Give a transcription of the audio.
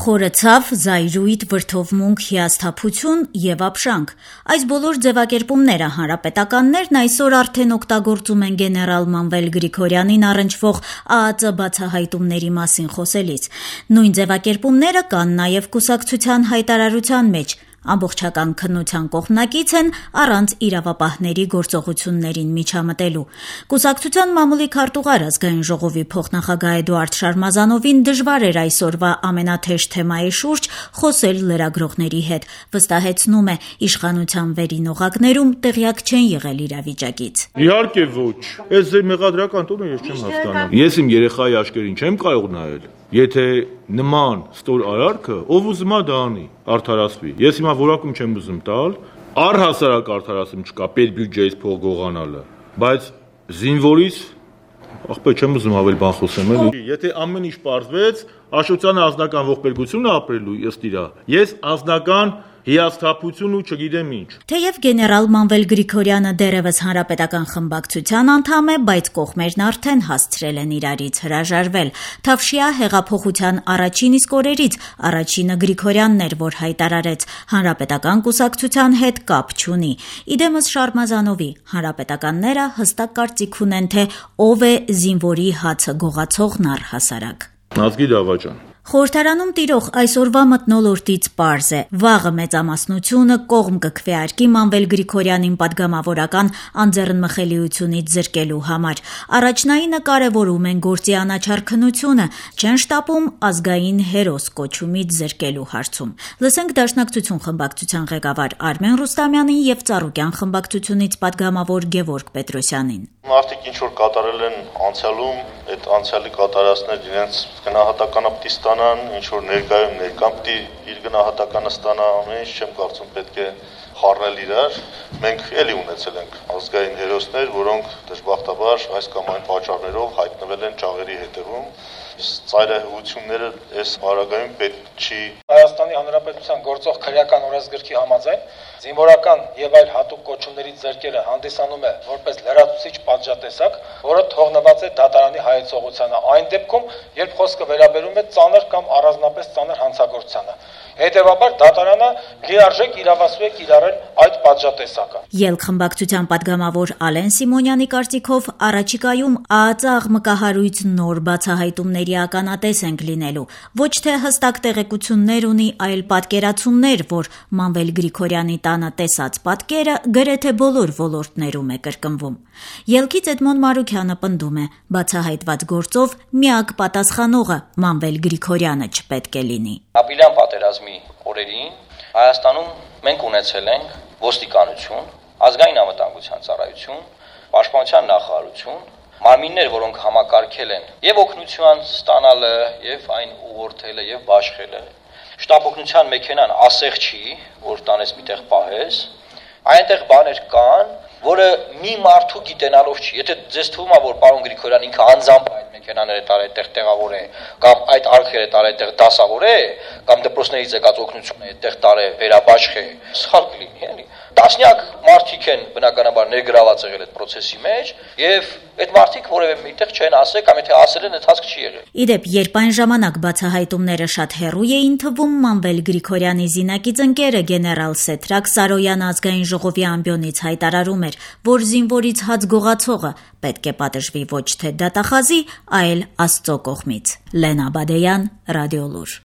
Խորը ցավ, զայրույթ, վրդովմունք, հիասթափություն եւ ապշանք։ Այս բոլոր ձևակերպումները հանրապետականներն այսօր արդեն օգտագործում են գեներալ Մանվել Գրիգորյանին առնչվող ԱԱԾ բացահայտումների մասին խոսելիս։ Նույն ձևակերպումները կան նաեւ կուսակցության հայտարարության մեջ։ Ամբողջական քննության կողմնակից են առանց իրավապահների գործողություններին միջամտելու։ Կուսակցության մամուլի քարտուղար ազգային ժողովի փոխնախագահ Էդուարդ Շարմազանովին դժվար էր այսօրվա ամենաթեժ թեմայի շուրջ խոսել լրագրողների հետ, վստահեցնում է, իշխանության վերին օղակներում տեղյակ չեն եղել իրավիճակից։ Իհարկե ոչ, այս ձեր մեղադրական տոնը ես չեմ հասկանում։ Ես իմ երեխայի աչքերին չեմ կարող նայել։ Եթե նման ստոր արարքը ով ուզում է դա անի, արդարացվի։ Ես հիմա որակում չեմ ուզում տալ, առհասարակ արդարացում չկա պետբյուջեից փող գողանալը, բայց զինվորից ախպեր չեմ ուզում ավել բան խոսեմ էլի։ Եթե ամեն ինչ պարզվեց, Աշոտյանը անձնական ողբերգություն է ապրելու ըստ իրա։ Ես անձնական հիասթափություն ու չգիտեմ ինչ։ Թեև գեներալ Մանվել Գրիգորյանը դեռևս հանրապետական խմբակցության անդամ է, բայց կողմերն արդեն հասցրել են իրարից հրաժարվել։ Թավշյա հեղափոխության առաջին իսկ օրերից առաջինը Գրիգորյանն էր, որ հայտարարեց հանրապետական կուսակցության հետ կապ չունի։ Իդեմս Շարմազանովի հանրապետականները հստակ կարծիք ունեն, թե ով է զինվորի հացը գողացողն առհասարակ։ Ազգի դավաճան։ Խորհրդարանում տիրող այսօրվա մթնոլորտից պարզ է, վաղը մեծամասնությունը կողմ կքվեարկի Մանվել Գրիգորյանին պատգամավորական անձեռնմխելիությունից զրկելու համար։ Առաջնայինը կարևորում են գործի անաչառ քննությունը, չեն շտապում ազգային հերոս կոչումից զրկելու հարցում։ Լսենք Դաշնակցություն խմբակցության ղեկավար Արմեն Ռուստամյանին եւ Ծառուկյան խմբակցությունից պատգամավոր Գևորգ Պետրոսյանին։ Մարդիկ ինչ որ կատարել են անցյալում, այդ անցյալի կատարածներ իրենց գնահատականը պիտի ստանան, ինչ որ ներկայում ներկան պիտի իր գնահատականը ստանա, ամեն ինչ չեմ կարծում պետք է խառնել իրար։ Մենք էլի ունեցել ենք ազգային հերոսներ, որոնք դժբախտաբար այս կամ այն պատճառներով հայտնվել են ճաղերի հետևում։ Ծայրահեղությունները այս հարագայում պետք չի։ Հայաստանի Հանրապետության գործող քրեական օրենսգրքի համաձայն զինվորական եւ այլ հատուկ կոչումներից զրկելը հանդիսանում է որպես լրացուցիչ պատժատեսակ, որը թողնված է դատարանի հայեցողությանը այն դեպքում, երբ խոսքը վերաբերում է ծանր կամ առանձնապես ծանր հանցագործությանը։ Հետևաբար դատարանը լիարժեք իրավասու է կիրառել այդ պատժատեսակը։ Ելք խմբակցության պատգամավոր Ալեն Սիմոնյանի կարծիքով առաջիկայում ԱԱԾ աղմկահարույց նոր բացահայտումների ականատես ենք լինելու։ Ոչ թե հստակ տեղեկություններ ունի, այլ պատկերացումներ, որ Մանվել Գրիգորյանի տանը տեսած պատկերը գրեթե բոլոր ոլորտներում է կրկնվում։ Ելքից Էդմոն Մարուքյանը պնդում է, բացահայտված գործով միակ պատասխանողը Մանվել Գրիգորյանը չպետք է լինի։ Ապրիլյան պատերազմի օրերին Հայաստանում մենք ունեցել ենք ոստիկանություն, ազգային անվտանգության ծառայություն, պաշտպանության նախարարություն, մարմիններ, որոնք համակարգել են եւ օգնության ստանալը, եւ այն ուղղորդելը եւ բաշխելը։ Շտապ օգնության մեքենան ասեղ չի, որ տանես միտեղ պահես, այնտեղ բաներ կան, որը մի մարդու գիտենալով չի։ Եթե ձեզ թվում է, որ պարոն Գրիգորյան ինքը անձամբ այդ մեքենաները տար այդտեղ տեղավոր է, կամ այդ արքերը տար այդտեղ դասավոր է, կամ դպրոցներից եկած օգնությունը այդտեղ տար է, վերաբաշխ է, սխալ կլինի, էլի։ Տասնյակ մարդիկ են բնականաբար ներգրաված եղել այդ process-ի մեջ, եւ այդ մարդիկ որևէ միտեղ չեն ասել, կամ եթե ասել են, ընթացք չի եղել։ Իդեպ, երբ այն ժամանակ բացահայտումները շատ հեռու էին թվում, Մանվել Գրիգորյանի զինակից ընկերը գեներալ Սեդրակ Սարոյանը ազգային ժողովի ամբիոնից հայտարարում էր, որ զինվորից հաց գողացողը պետք է պատժվի ոչ թե դատախազի, այլ Աստծո կողմից։ Լենա Բադեյան, Ռադիոլուր։